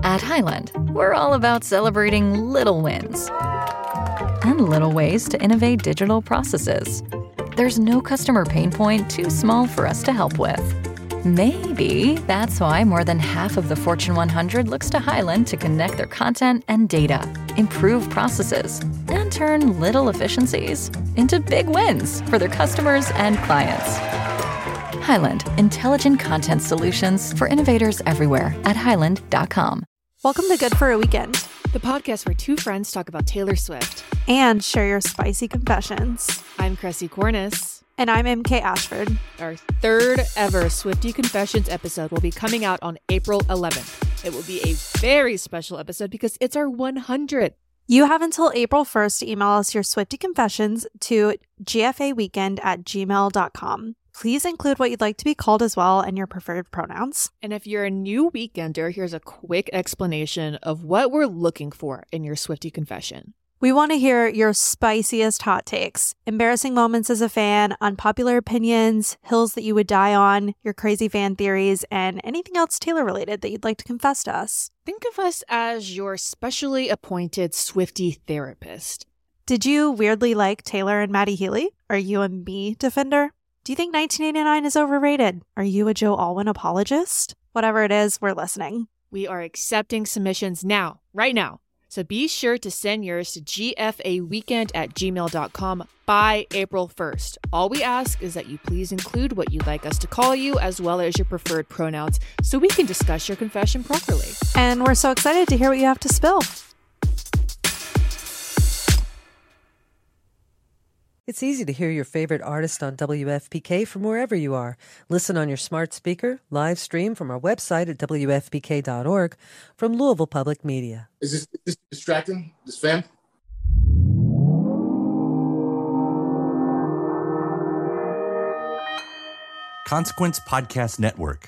At Highland, we're all about celebrating little wins and little ways to innovate digital processes. There's no customer pain point too small for us to help with. Maybe that's why more than half of the Fortune 100 looks to Highland to connect their content and data, improve processes, and turn little efficiencies into big wins for their customers and clients. Highland, intelligent content solutions for innovators everywhere at highland.com. Welcome to Good for a Weekend, the podcast where two friends talk about Taylor Swift and share your spicy confessions. I'm Cressy Cornice. And I'm MK Ashford. Our third ever Swiftie Confessions episode will be coming out on April 11th. It will be a very special episode because it's our 100th. You have until April 1st to email us your Swiftie confessions to gfaweekend@gmail.com. Please include what you'd like to be called as well and your preferred pronouns. And if you're a new weekender, here's a quick explanation of what we're looking for in your Swiftie confession. We want to hear your spiciest hot takes, embarrassing moments as a fan, unpopular opinions, hills that you would die on, your crazy fan theories, and anything else Taylor related that you'd like to confess to us. Think of us as your specially appointed Swiftie therapist. Did you weirdly like Taylor and Maddie Healy? Are you a me defender? Do you think 1989 is overrated? Are you a Joe Alwyn apologist? Whatever it is, we're listening. We are accepting submissions now, right now. So be sure to send yours to gfaweekend@gmail.com by April 1st. All we ask is that you please include what you'd like us to call you as well as your preferred pronouns so we can discuss your confession properly. And we're so excited to hear what you have to spill. It's easy to hear your favorite artist on WFPK from wherever you are. Listen on your smart speaker, live stream from our website at WFPK.org from Louisville Public Media. Is this distracting, this fan? Consequence Podcast Network.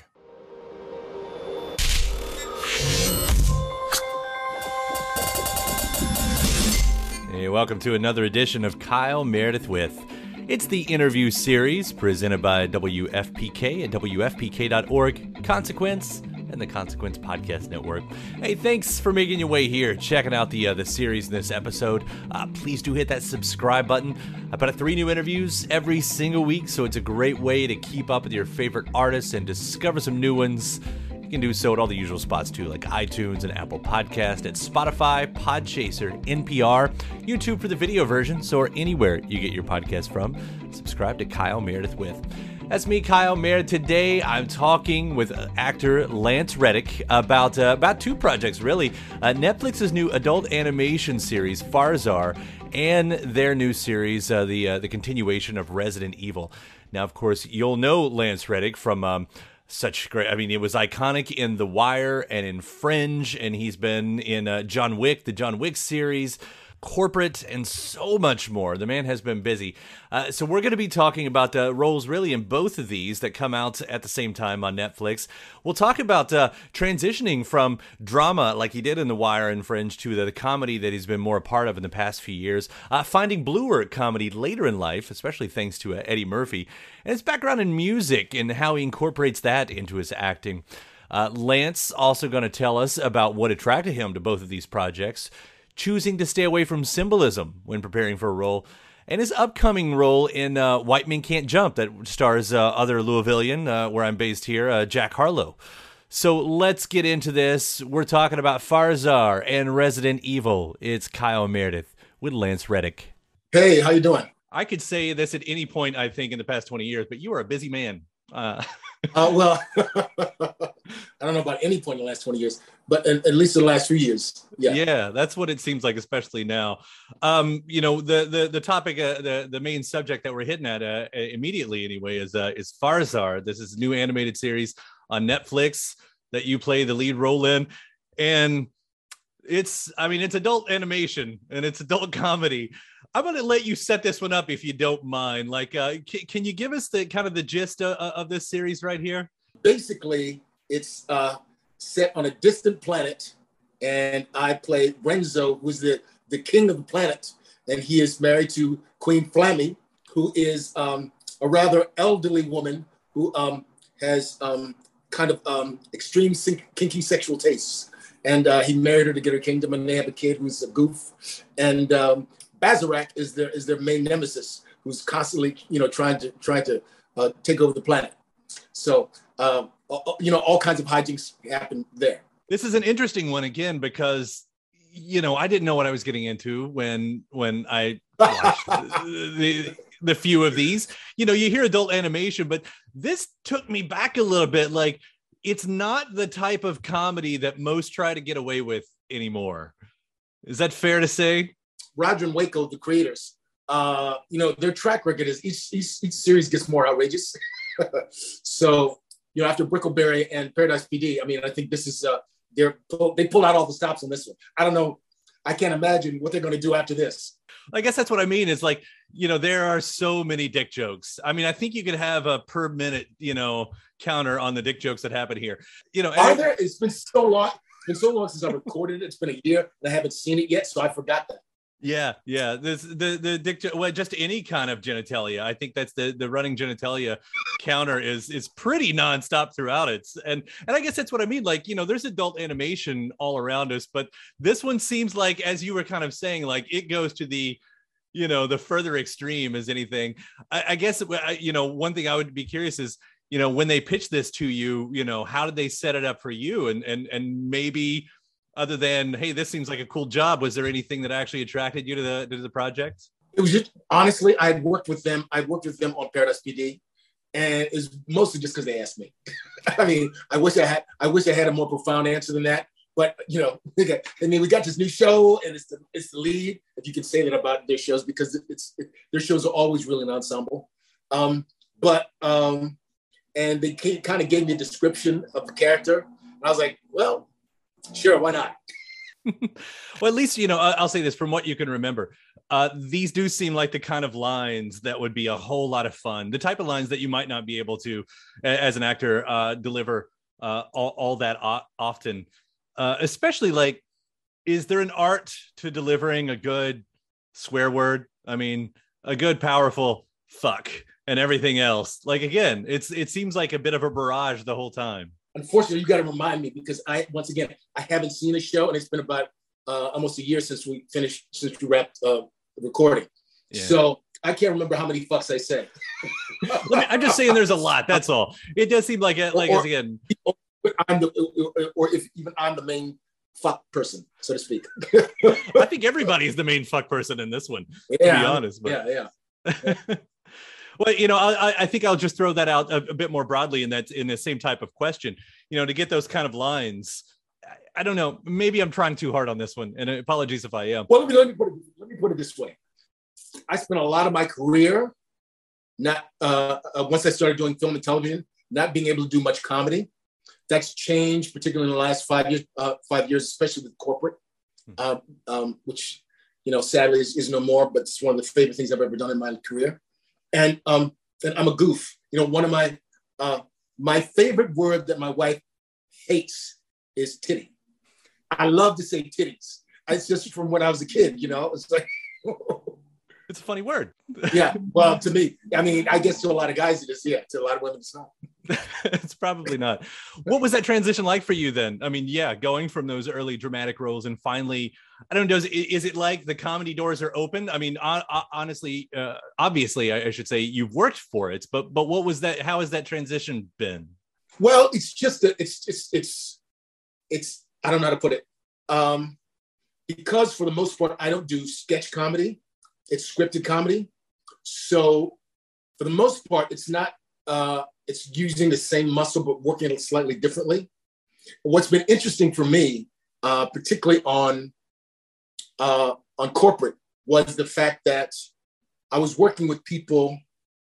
Hey, welcome to another edition of Kyle Meredith With. It's the interview series presented by WFPK and WFPK.org, Consequence, and the Consequence Podcast Network. Hey, thanks for making your way here, checking out the series in this episode. Please do hit that subscribe button. I put out 3 new interviews every single week, so it's a great way to keep up with your favorite artists and discover some new ones. You can do so at all the usual spots too, like iTunes and Apple Podcast, at Spotify, Podchaser, NPR, YouTube for the video versions, or anywhere you get your podcast from. Subscribe to Kyle Meredith With. That's me, Kyle Meredith. Today, I'm talking with actor Lance Reddick about 2 projects, really. Netflix's new adult animation series, Farzar, and their new series, the continuation of Resident Evil. Now, of course, you'll know Lance Reddick from such great, it was iconic in The Wire and in Fringe, and he's been in John Wick, the John Wick series, Corporate, and so much more. The man has been busy. So we're going to be talking about roles really in both of these that come out at the same time on Netflix. We'll talk about transitioning from drama like he did in The Wire and Fringe to the comedy that he's been more a part of in the past few years. Finding bluer comedy later in life, especially thanks to Eddie Murphy, and his background in music and how he incorporates that into his acting. Lance also going to tell us about what attracted him to both of these projects, choosing to stay away from symbolism when preparing for a role, and his upcoming role in White Men Can't Jump that stars other Louisvillian, where I'm based here, Jack Harlow. So let's get into this. We're talking about Farzar and Resident Evil. It's Kyle Meredith with Lance Reddick. Hey, how you doing? I could say this at any point, I think, in the past 20 years, but you are a busy man. Well, I don't know about any point in the last 20 years, but at least in the last few years. Yeah, that's what it seems like, especially now. The topic, the main subject that we're hitting at immediately anyway is Farzar. This is a new animated series on Netflix that you play the lead role in, and it's adult animation and it's adult comedy. I'm going to let you set this one up if you don't mind. Like, can you give us the kind of the gist of this series right here? Basically, it's set on a distant planet, and I play Renzo, who's the king of the planet, and he is married to Queen Flammy, who is a rather elderly woman who has kind of extreme kinky sexual tastes. he married her to get her kingdom, and they have a kid who's a goof. And Bazarak is their main nemesis, who's constantly, trying to take over the planet. So, all kinds of hijinks happen there. This is an interesting one again because, I didn't know what I was getting into when I watched the few of these. You hear adult animation, but this took me back a little bit. Like, it's not the type of comedy that most try to get away with anymore. Is that fair to say? Roger and Waco, the creators, their track record is each series gets more outrageous. So, after Brickleberry and Paradise PD, I think this is they pulled out all the stops on this one. I don't know. I can't imagine what they're going to do after this. I guess that's what I mean. Is like, there are so many dick jokes. I think you could have a per minute, counter on the dick jokes that happen here. Are there? It's been so long. It's been so long since I recorded it. It's been a year and I haven't seen it yet, so I forgot that. Yeah. The dick, just any kind of genitalia. I think that's the running genitalia counter is pretty nonstop throughout it. And I guess that's what I mean. Like, there's adult animation all around us, but this one seems like, as you were kind of saying, like it goes to the further extreme as anything. I guess, one thing I would be curious is, when they pitched this to you, how did they set it up for you? And maybe, other than, hey, this seems like a cool job, was there anything that actually attracted you to the project? It was just, honestly, I worked with them on Paradise PD, and it's mostly just because they asked me. I wish I had a more profound answer than that. But we got this new show, and it's the lead, if you can say that about their shows, because their shows are always really an ensemble. And they kind of gave me a description of the character, and I was like, well, sure, why not? Well, at least, I'll say this from what you can remember. These do seem like the kind of lines that would be a whole lot of fun. The type of lines that you might not be able to, as an actor, deliver all that often. Especially, like, is there an art to delivering a good swear word? A good, powerful fuck and everything else. Like, again, it seems like a bit of a barrage the whole time. Unfortunately, you got to remind me, because I haven't seen the show, and it's been about almost a year since we wrapped recording. Yeah. So I can't remember how many fucks I said. I'm just saying there's a lot. That's all. It does seem like again. I'm the main fuck person, so to speak. I think everybody's the main fuck person in this one, to be honest. But. Yeah. Well, I think I'll just throw that out a bit more broadly in the same type of question, to get those kind of lines. I don't know. Maybe I'm trying too hard on this one, and apologies if I am. Well, let me put it this way. I spent a lot of my career not once I started doing film and television, not being able to do much comedy. That's changed, particularly in the last 5 years, especially with corporate, which sadly is no more. But it's one of the favorite things I've ever done in my career. And I'm a goof. One of my favorite word that my wife hates is titty. I love to say titties. It's just from when I was a kid, it's like. It's a funny word. Yeah. Well, to me, I guess to a lot of guys it is. Yeah. To a lot of women, it's not. It's probably not. What was that transition like for you then? Going from those early dramatic roles and finally, I don't know, is it like the comedy doors are open? Honestly, obviously, I should say you've worked for it, but what was that? How has that transition been? Well, it's just that it's I don't know how to put it. Because for the most part, I don't do sketch comedy. It's scripted comedy. So for the most part, it's not, it's using the same muscle, but working it slightly differently. What's been interesting for me, particularly on corporate, was the fact that I was working with people,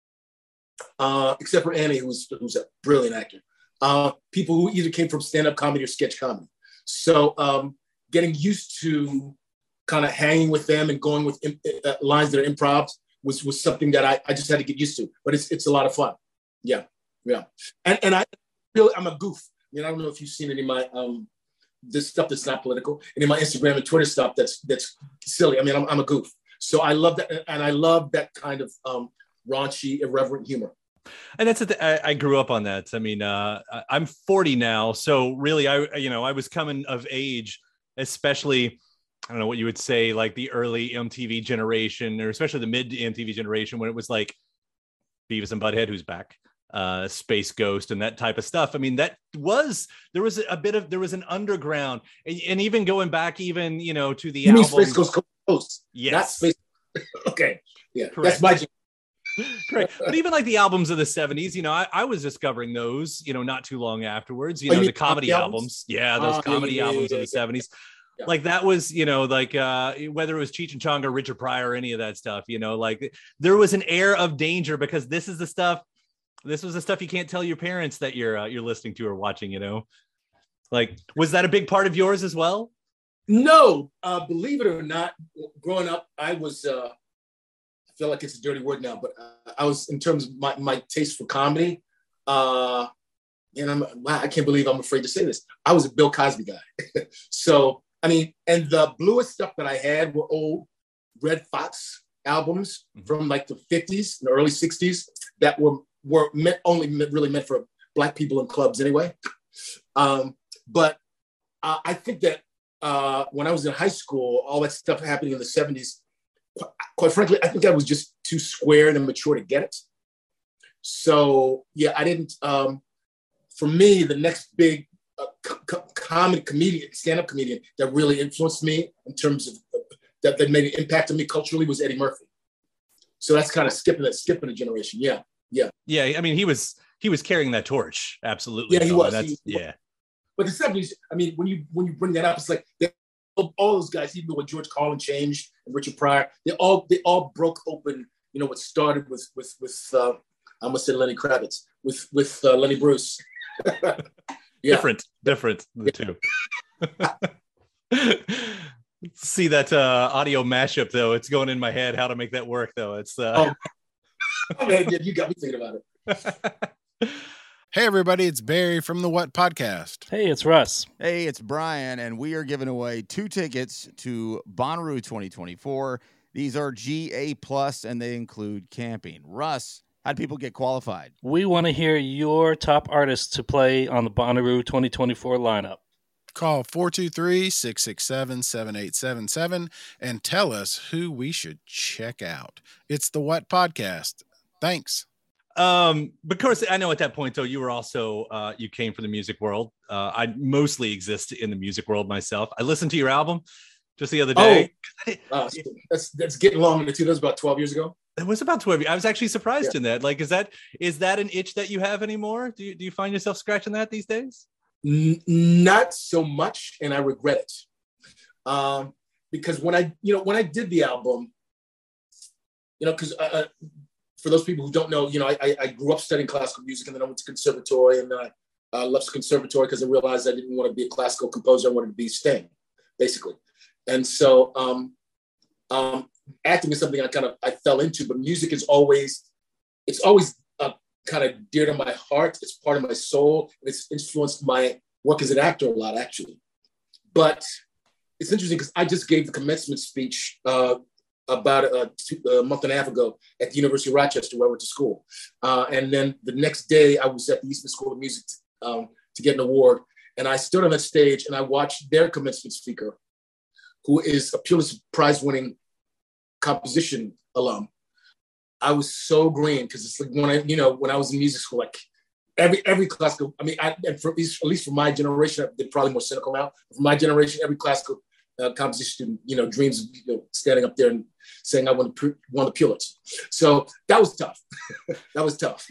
except for Annie, who's a brilliant actor, people who either came from stand-up comedy or sketch comedy. So getting used to kind of hanging with them and going with lines that are improv was something that I just had to get used to. But it's a lot of fun. Yeah. And I'm a goof. I don't know if you've seen any of my this stuff that's not political, any of my Instagram and Twitter stuff that's silly. I'm a goof. So I love that, and I love that kind of raunchy, irreverent humor. And that's I grew up on that. I mean, I'm 40 now, so really, I was coming of age, especially. I don't know what you would say, like the early MTV generation, or especially the mid MTV generation, when it was like Beavis and Butthead, who's back, Space Ghost, and that type of stuff. I mean, there was an underground, and even going back, even to the album. Space Ghost, yes, not Space. Okay, yeah, correct. That's my. Correct. But even like the albums of the 70s, I was discovering those, not too long afterwards, the comedy albums. Yeah, those comedy albums of the 70s. Yeah. Like that was, whether it was Cheech and Chong or Richard Pryor or any of that stuff, like there was an air of danger because this was the stuff you can't tell your parents that you're listening to or watching, Like, was that a big part of yours as well? No, believe it or not, growing up, I was, I feel like it's a dirty word now, but I was, in terms of my taste for comedy, and I can't believe I'm afraid to say this. I was a Bill Cosby guy. So, I mean, and the bluest stuff that I had were old Red Fox albums from like the 50s and the early 60s that were really meant for Black people in clubs anyway. But I think that when I was in high school, all that stuff happening in the 70s, quite frankly, I think I was just too square and mature to get it. So, yeah, I didn't, for me, the next big stand-up comedian that really influenced me in terms of, that made an impact on me culturally was Eddie Murphy. So that's kind of skipping a generation. Yeah. I mean, he was carrying that torch. Absolutely. Yeah, he was. But the 70s, I mean, when you bring that up, it's like all those guys, even when George Carlin changed and Richard Pryor, they all broke open, what started with I almost said Lenny Kravitz, with Lenny Bruce. Yeah. Different, the two. See that audio mashup, though. It's going in my head how to make that work, though. It's oh man, you got me thinking about it. Hey, everybody, it's Barry from the What Podcast. Hey, it's Russ. Hey, it's Brian, and we are giving away 2 tickets to Bonnaroo 2024. These are GA+, and they include camping. Russ, how do people get qualified? We want to hear your top artists to play on the Bonnaroo 2024 lineup. Call 423-667-7877 and tell us who we should check out. It's the What Podcast. Thanks. But of course, I know at that point, though, you were also, you came from the music world. I mostly exist in the music world myself. I listened to your album just the other day. That's getting longer too. That was about 12 years ago. It was about 12 years. I was actually surprised in that. Like, is that an itch that you have anymore? Do you find yourself scratching that these days? Not so much, and I regret it. Because when I did the album, because for those people who don't know, I grew up studying classical music, and then I went to conservatory, and then I left conservatory because I realized I didn't want to be a classical composer. I wanted to be Sting, basically. And so acting is something I fell into, but music is always kind of dear to my heart. It's part of my soul. It's influenced my work as an actor a lot, actually. But it's interesting because I just gave the commencement speech about a month and a half ago at the University of Rochester, where I went to school. And then the next day, I was at the Eastman School of Music to get an award. And I stood on that stage and I watched their commencement speaker, who is a Pulitzer Prize-winning composition alum. I was so green because it's like when I was in music school, like every classical. I mean, at least for my generation, they're probably more cynical now. For my generation, every classical composition student, dreams of standing up there and saying I won the Pulitzer. So that was tough. That was tough.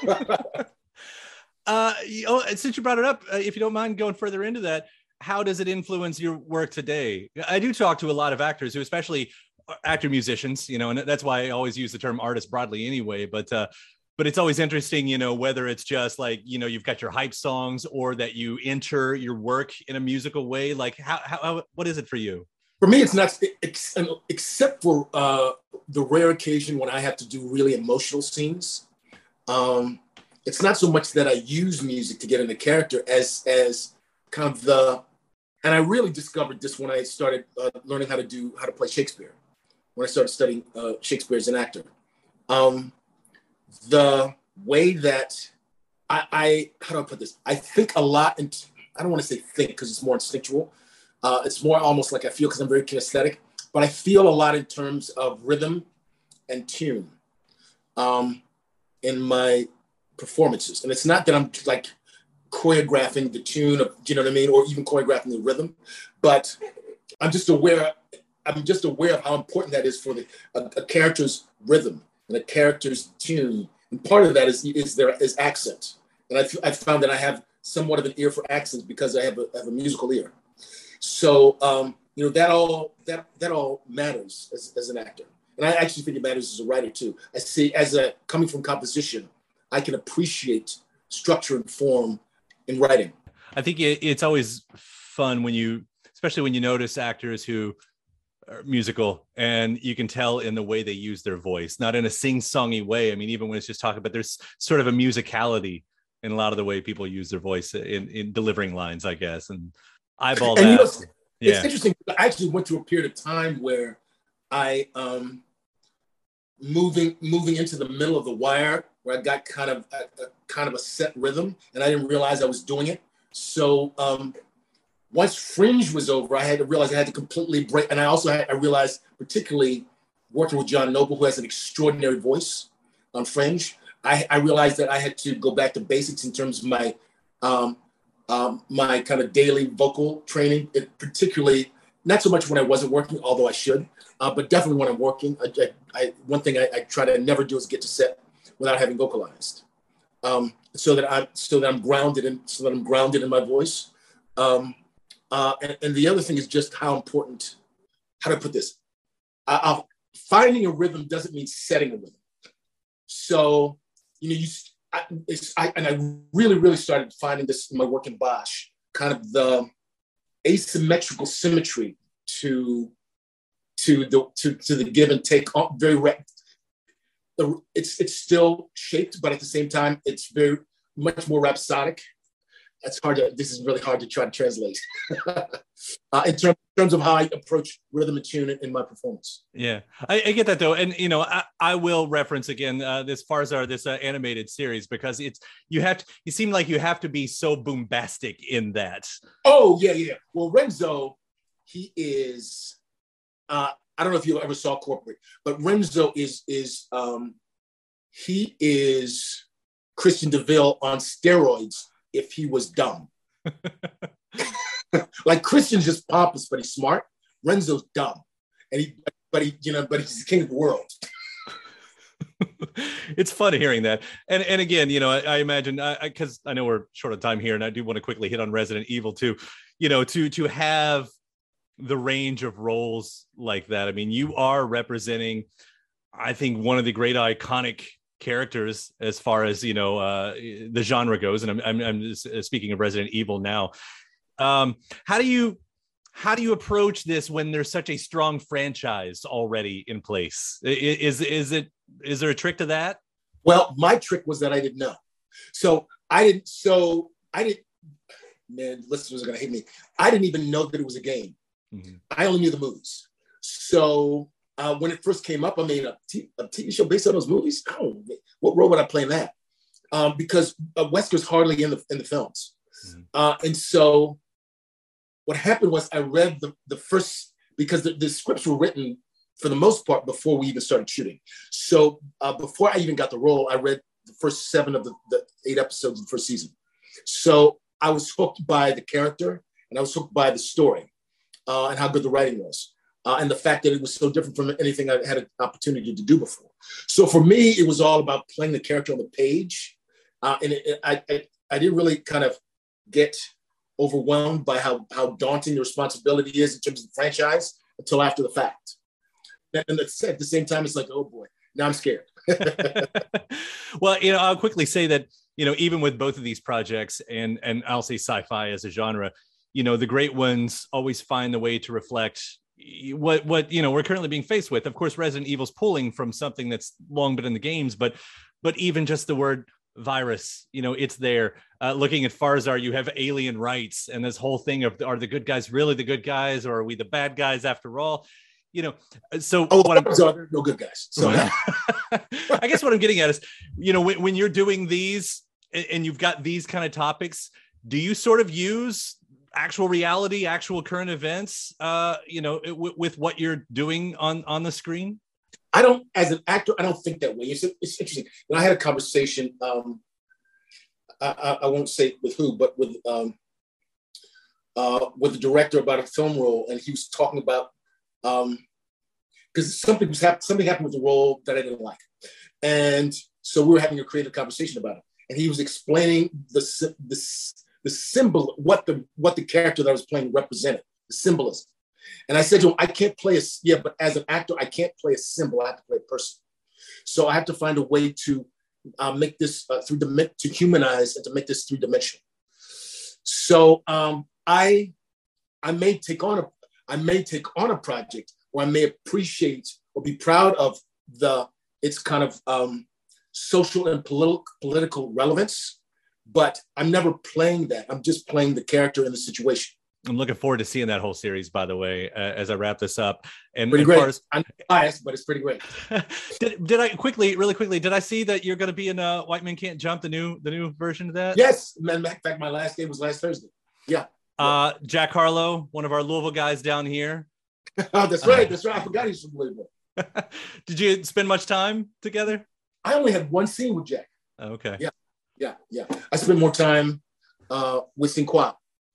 Since you brought it up, if you don't mind going further into that, how does it influence your work today? I do talk to a lot of actors who, especially actor musicians, and that's why I always use the term artist broadly anyway. But it's always interesting, whether it's just like, you've got your hype songs or that you enter your work in a musical way. Like how what is it for you? For me, it's not, except for the rare occasion when I have to do really emotional scenes. It's not so much that I use music to get into character as kind of and I really discovered this when I started learning how to play Shakespeare. When I started studying Shakespeare as an actor, the way that I how do I put this? I think a lot, and I don't want to say think because it's more instinctual. It's more almost like I feel because I'm very kinesthetic, but I feel a lot in terms of rhythm and tune in my performances. And it's not that I'm like choreographing the tune of, you know what I mean, or even choreographing the rhythm, but I'm just aware of how important that is for a character's rhythm and a character's tune. And part of that is accent. And I found that I have somewhat of an ear for accents because I have a musical ear. So, that all matters as an actor. And I actually think it matters as a writer too. I see coming from composition, I can appreciate structure and form in writing. I think it's always fun especially when you notice actors who are musical and you can tell in the way they use their voice, not in a sing-songy way. I mean, even when it's just talking, but there's sort of a musicality in a lot of the way people use their voice in delivering lines, I guess. And eyeball that. It's interesting. I actually went through a period of time where I, moving into the middle of the wire, where I got kind of a set rhythm, and I didn't realize I was doing it. So once Fringe was over, I had to realize I had to completely break. And I realized, particularly working with John Noble, who has an extraordinary voice on Fringe, I realized that I had to go back to basics in terms of my my kind of daily vocal training, particularly not so much when I wasn't working, although I should, but definitely when I'm working. One thing I try to never do is get to set without having vocalized, so that I'm grounded in my voice. And the other thing is just how important. How to put this? Finding a rhythm doesn't mean setting a rhythm. So I really started finding this in my work in Bosch, kind of the asymmetrical symmetry to the give and take. It's still shaped, but at the same time, it's very much more rhapsodic. This is really hard to try to translate in terms of how I approach rhythm and tune in my performance. Yeah, I get that though. And, I will reference again, this Farzar, this animated series, because you seem like you have to be so bombastic in that. Oh yeah. Well, Renzo, he is, I don't know if you ever saw Corporate, but Renzo he is Christian DeVille on steroids if he was dumb. Like Christian's just pompous, but he's smart. Renzo's dumb, but he's the king of the world. It's fun hearing that. And again, I imagine, because I know we're short of time here, and I do want to quickly hit on Resident Evil too. To have the range of roles like that. I mean, you are representing, I think, one of the great iconic characters as far as the genre goes, and I'm just speaking of Resident Evil now. How do you approach this when there's such a strong franchise already in place? Is there a trick to that? Well, my trick was that I didn't know. So I didn't. Man, listeners are gonna hate me. I didn't even know that it was a game. Mm-hmm. I only knew the movies. So when it first came up, I made a TV show based on those movies. Oh, what role would I play in that? Because Wesker's hardly in the films. Mm-hmm. And so what happened was I read the first, because the scripts were written for the most part before we even started shooting. So before I even got the role, I read the first 7 of the 8 episodes of the first season. So I was hooked by the character, and I was hooked by the story and how good the writing was. And the fact that it was so different from anything I had an opportunity to do before. So for me, it was all about playing the character on the page. And I didn't really kind of get overwhelmed by how daunting the responsibility is in terms of the franchise until after the fact. And at the same time, it's like, oh boy, now I'm scared. Well, I'll quickly say that, even with both of these projects, and I'll say sci-fi as a genre, the great ones always find the way to reflect what we're currently being faced with. Of course, Resident Evil's pulling from something that's long been in the games, but even just the word virus, it's there. Looking at Farzar, you have alien rights and this whole thing of, are the good guys really the good guys, or are we the bad guys after all? So they're no good guys. So I guess what I'm getting at is, when you're doing these and you've got these kind of topics, do you sort of use actual reality, actual current events, with what you're doing on the screen? I don't, as an actor, I don't think that way. It's interesting. I had a conversation, I won't say with who, but with the director about a film role, and he was talking about, because something happened with the role that I didn't like. And so we were having a creative conversation about it. And he was explaining the symbol, what the character that I was playing represented, the symbolism. And I said to him, I can't play but as an actor, I can't play a symbol. I have to play a person. So I have to find a way to make this to humanize and to make this three-dimensional. So I may take on a project, or I may appreciate or be proud of its kind of social and political relevance, but I'm never playing that. I'm just playing the character in the situation. I'm looking forward to seeing that whole series, by the way, as I wrap this up. And pretty great. I'm biased, but it's pretty great. Did I really quickly, did I see that you're going to be in White Men Can't Jump, the new version of that? Yes. In fact, my last day was last Thursday. Yeah. Jack Harlow, one of our Louisville guys down here. Oh, that's right. I forgot he's from Louisville. Did you spend much time together? I only had one scene with Jack. Okay. Yeah. I spent more time with Sinqua.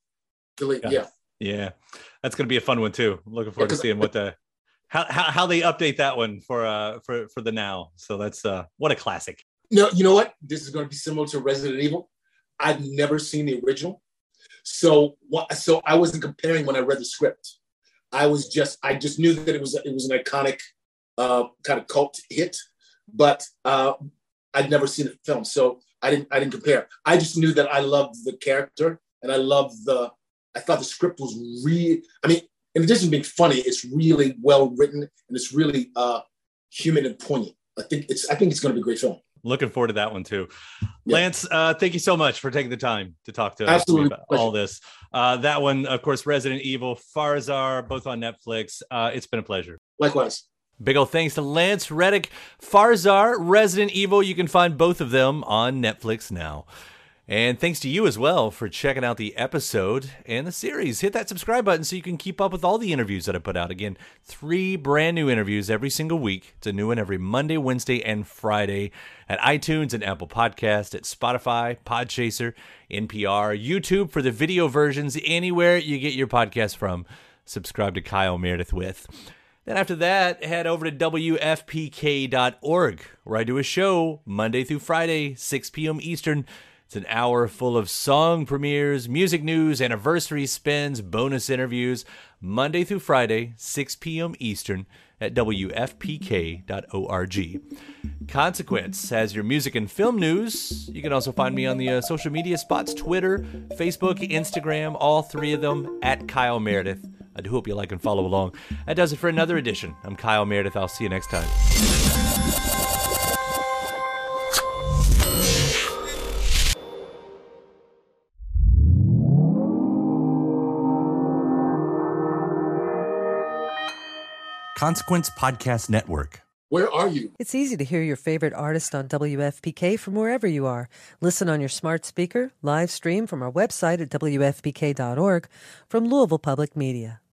Yeah. That's going to be a fun one too. Looking forward to seeing how they update that one for the now. So that's what a classic. No, you know what? This is going to be similar to Resident Evil. I've never seen the original, so I wasn't comparing when I read the script. I just knew that it was an iconic kind of cult hit, but I'd never seen the film, so I didn't compare. I just knew that I loved the character, and I thought the script was really, in addition to being funny, it's really well written, and it's really human and poignant. I think it's going to be a great film. Looking forward to that one too. Yeah. Lance, thank you so much for taking the time to talk to us about all this. That one, of course, Resident Evil, Farzar, both on Netflix. It's been a pleasure. Likewise. Big ol' thanks to Lance Reddick. Farzar, Resident Evil, you can find both of them on Netflix now. And thanks to you as well for checking out the episode and the series. Hit that subscribe button so you can keep up with all the interviews that I put out. Again, 3 brand new interviews every single week. It's a new one every Monday, Wednesday, and Friday at iTunes and Apple Podcast, at Spotify, Podchaser, NPR, YouTube for the video versions, anywhere you get your podcast from. Subscribe to Kyle Meredith With. Then after that, head over to WFPK.org, where I do a show Monday through Friday, 6 p.m. Eastern. It's an hour full of song premieres, music news, anniversary spins, bonus interviews, Monday through Friday, 6 p.m. Eastern at WFPK.org. Consequence has your music and film news. You can also find me on the social media spots, Twitter, Facebook, Instagram, all 3 of them, at Kyle Meredith. I do hope you like and follow along. That does it for another edition. I'm Kyle Meredith. I'll see you next time. Consequence Podcast Network. Where are you? It's easy to hear your favorite artist on WFPK from wherever you are. Listen on your smart speaker, live stream from our website at WFPK.org, from Louisville Public Media.